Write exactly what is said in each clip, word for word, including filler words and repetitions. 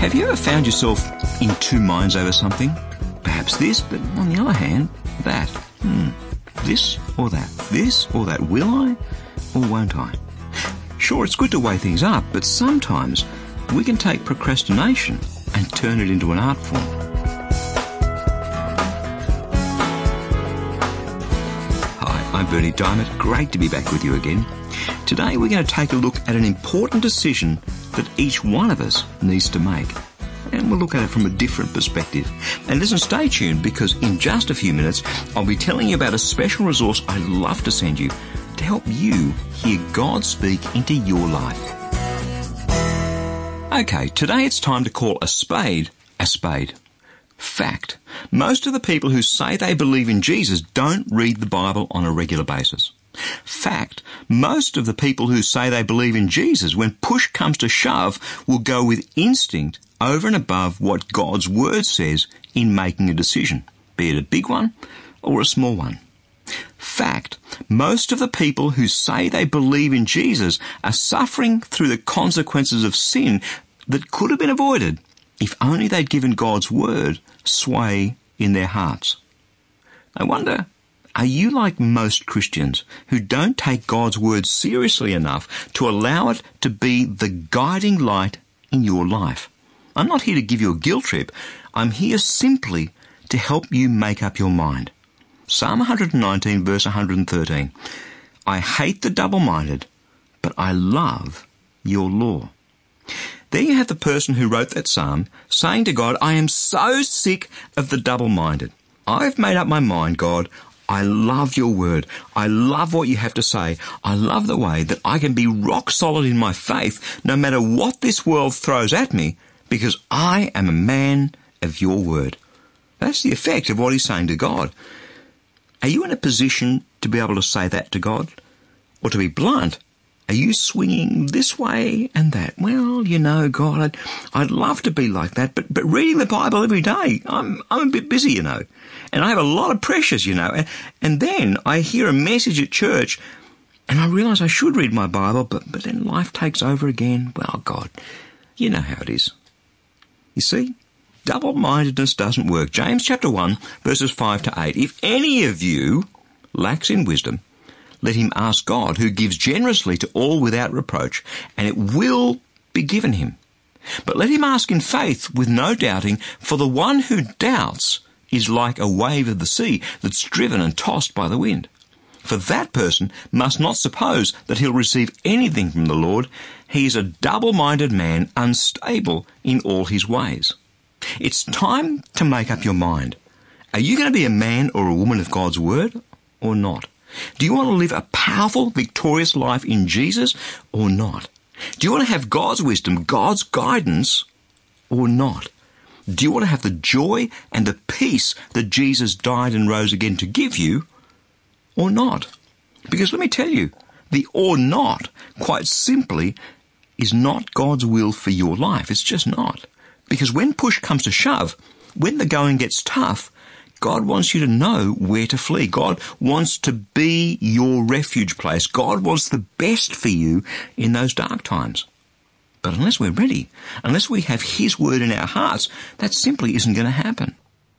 Have you ever found yourself in two minds over something? Perhaps this, but on the other hand, that. Hmm. This or that. This or that. Will I or won't I? Sure, it's good to weigh things up, but sometimes we can take procrastination and turn it into an art form. Hi, I'm Bernie Diamond. Great to be back with you again. Today we're going to take a look at an important decision that each one of us needs to make. And we'll look at it from a different perspective. And listen, stay tuned, because in just a few minutes I'll be telling you about a special resource I'd love to send you to help you hear God speak into your life. Okay, today it's time to call a spade a spade. Fact. Most of the people who say they believe in Jesus don't read the Bible on a regular basis. Fact. Most of the people who say they believe in Jesus, when push comes to shove, will go with instinct over and above what God's Word says in making a decision, be it a big one or a small one. Fact. Most of the people who say they believe in Jesus are suffering through the consequences of sin that could have been avoided if only they'd given God's Word sway in their hearts. I wonder, are you like most Christians who don't take God's Word seriously enough to allow it to be the guiding light in your life? I'm not here to give you a guilt trip. I'm here simply to help you make up your mind. Psalm one nineteen, verse one thirteen. I hate the double-minded, but I love your law. There you have the person who wrote that psalm saying to God, I am so sick of the double-minded. I've made up my mind, God. I love your word. I love what you have to say. I love the way that I can be rock solid in my faith no matter what this world throws at me, because I am a man of your word. That's the effect of what he's saying to God. Are you in a position to be able to say that to God? Or to be blunt, are you swinging this way and that? Well, you know, God, I'd, I'd love to be like that, but, but reading the Bible every day, I'm, I'm a bit busy, you know. And I have a lot of pressures, you know. And, and then I hear a message at church and I realise I should read my Bible, but, but then life takes over again. Well, God, you know how it is. You see, double-mindedness doesn't work. James chapter one, verses five to eight. If any of you lacks in wisdom, let him ask God, who gives generously to all without reproach, and it will be given him. But let him ask in faith with no doubting, for the one who doubts is like a wave of the sea that's driven and tossed by the wind. For that person must not suppose that he'll receive anything from the Lord. He is a double-minded man, unstable in all his ways. It's time to make up your mind. Are you going to be a man or a woman of God's word or not? Do you want to live a powerful, victorious life in Jesus or not? Do you want to have God's wisdom, God's guidance or not? Do you want to have the joy and the peace that Jesus died and rose again to give you or not? Because let me tell you, the or not, quite simply, is not God's will for your life. It's just not. Because when push comes to shove, when the going gets tough, God wants you to know where to flee. God wants to be your refuge place. God wants the best for you in those dark times. But unless we're ready, unless we have His word in our hearts, that simply isn't going to happen.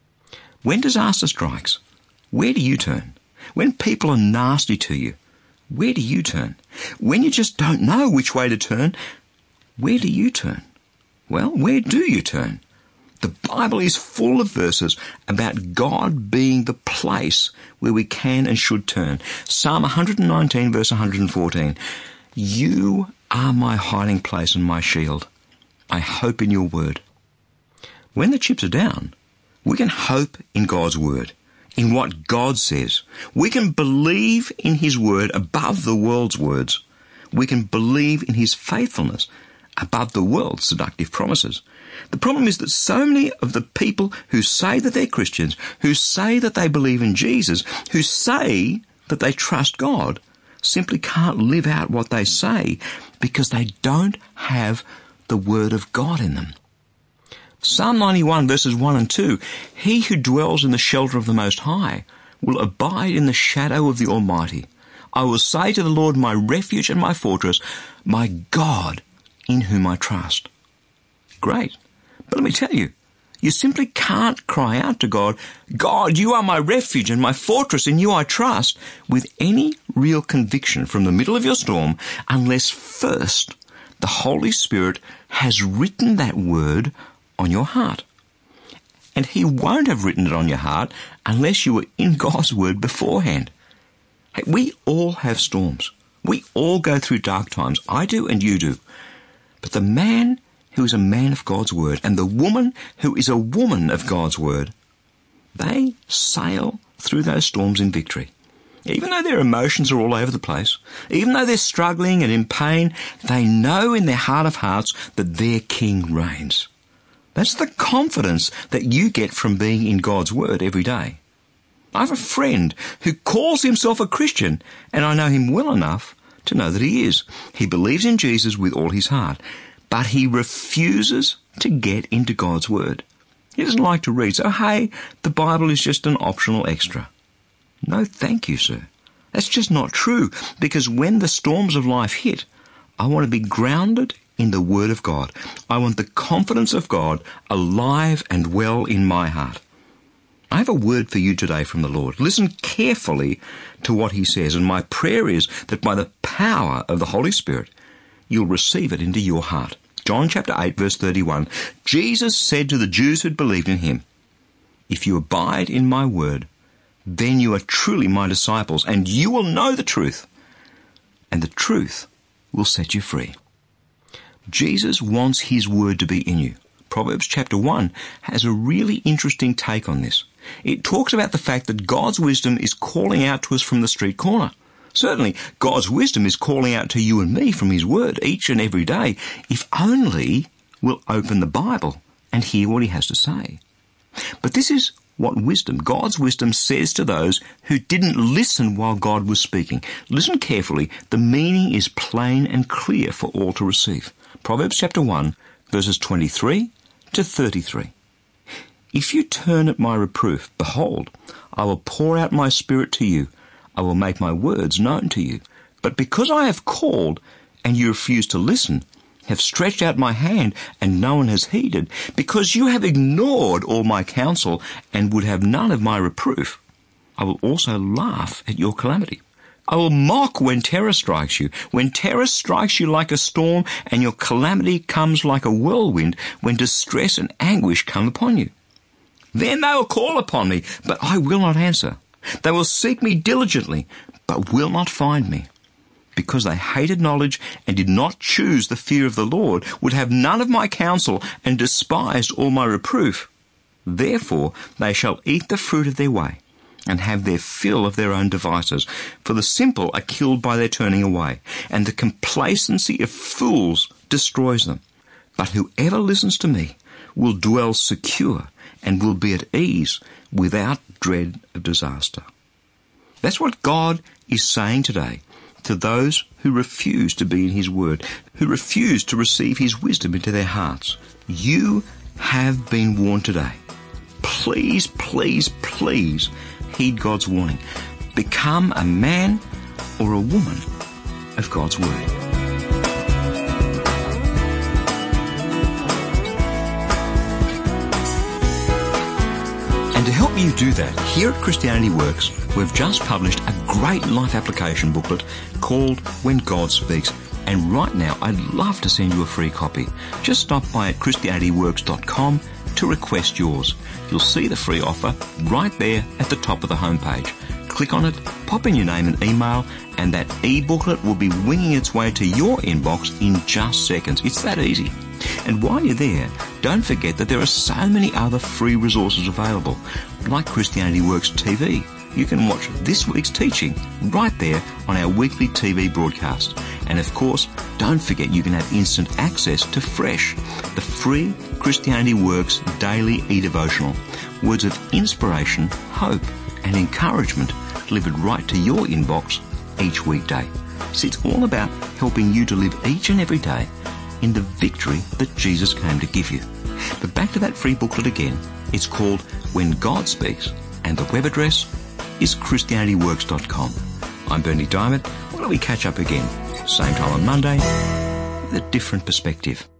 When disaster strikes, where do you turn? When people are nasty to you, where do you turn? When you just don't know which way to turn, where do you turn? Well, where do you turn? The Bible is full of verses about God being the place where we can and should turn. Psalm one nineteen, verse one fourteen. You are my hiding place and my shield. I hope in your word. When the chips are down, we can hope in God's word, in what God says. We can believe in His word above the world's words. We can believe in His faithfulness above the world's seductive promises. The problem is that so many of the people who say that they're Christians, who say that they believe in Jesus, who say that they trust God, simply can't live out what they say because they don't have the Word of God in them. Psalm ninety-one, verses one and two, He who dwells in the shelter of the Most High will abide in the shadow of the Almighty. I will say to the Lord, my refuge and my fortress, my God in whom I trust. Great. But let me tell you, you simply can't cry out to God, God, you are my refuge and my fortress, in you I trust, with any real conviction from the middle of your storm, unless first the Holy Spirit has written that word on your heart. And he won't have written it on your heart unless you were in God's word beforehand. Hey, we all have storms. We all go through dark times. I do and you do. But the man who is a man of God's word and the woman who is a woman of God's word, they sail through those storms in victory. Even though their emotions are all over the place, even though they're struggling and in pain, they know in their heart of hearts that their King reigns. That's the confidence that you get from being in God's word every day. I have a friend who calls himself a Christian, and I know him well enough to know that he is. He believes in Jesus with all his heart, but he refuses to get into God's word. He doesn't like to read, so hey, the Bible is just an optional extra. No, thank you, sir. That's just not true, because when the storms of life hit, I want to be grounded in the Word of God. I want the confidence of God alive and well in my heart. I have a word for you today from the Lord. Listen carefully to what he says, and my prayer is that by the power of the Holy Spirit, you'll receive it into your heart. John chapter eight, verse thirty-one, Jesus said to the Jews who'd believed in him, if you abide in my word, then you are truly my disciples, and you will know the truth, and the truth will set you free. Jesus wants his word to be in you. Proverbs chapter one has a really interesting take on this. It talks about the fact that God's wisdom is calling out to us from the street corner. Certainly, God's wisdom is calling out to you and me from his word each and every day, if only we'll open the Bible and hear what he has to say. But this is what wisdom, God's wisdom, says to those who didn't listen while God was speaking. Listen carefully. The meaning is plain and clear for all to receive. Proverbs chapter one, verses twenty-three to thirty-three. If you turn at my reproof, behold, I will pour out my spirit to you. I will make my words known to you. But because I have called, and you refuse to listen, have stretched out my hand, and no one has heeded, because you have ignored all my counsel, and would have none of my reproof, I will also laugh at your calamity. I will mock when terror strikes you, when terror strikes you like a storm, and your calamity comes like a whirlwind, when distress and anguish come upon you. Then they will call upon me, but I will not answer. They will seek me diligently, but will not find me. Because they hated knowledge and did not choose the fear of the Lord, would have none of my counsel, and despised all my reproof. Therefore they shall eat the fruit of their way, and have their fill of their own devices. For the simple are killed by their turning away, and the complacency of fools destroys them. But whoever listens to me will dwell secure, and will be at ease without dread of disaster. That's what God is saying today to those who refuse to be in his word, who refuse to receive his wisdom into their hearts. You have been warned today. Please, please, please heed God's warning. Become a man or a woman of God's word. And to help you do that, here at Christianity Works, we've just published a great life application booklet called When God Speaks. And right now, I'd love to send you a free copy. Just stop by at christianity works dot com to request yours. You'll see the free offer right there at the top of the homepage. Click on it, pop in your name and email, and that e-booklet will be winging its way to your inbox in just seconds. It's that easy. And while you're there, don't forget that there are so many other free resources available, like Christianity Works T V. You can watch this week's teaching right there on our weekly T V broadcast. And of course, don't forget you can have instant access to Fresh, the free Christianity Works daily e-devotional. Words of inspiration, hope and encouragement delivered right to your inbox each weekday. So it's all about helping you to live each and every day in the victory that Jesus came to give you. But back to that free booklet again. It's called When God Speaks, and the web address is christianity works dot com. I'm Bernie Diamond. Why don't we catch up again? Same time on Monday with a different perspective.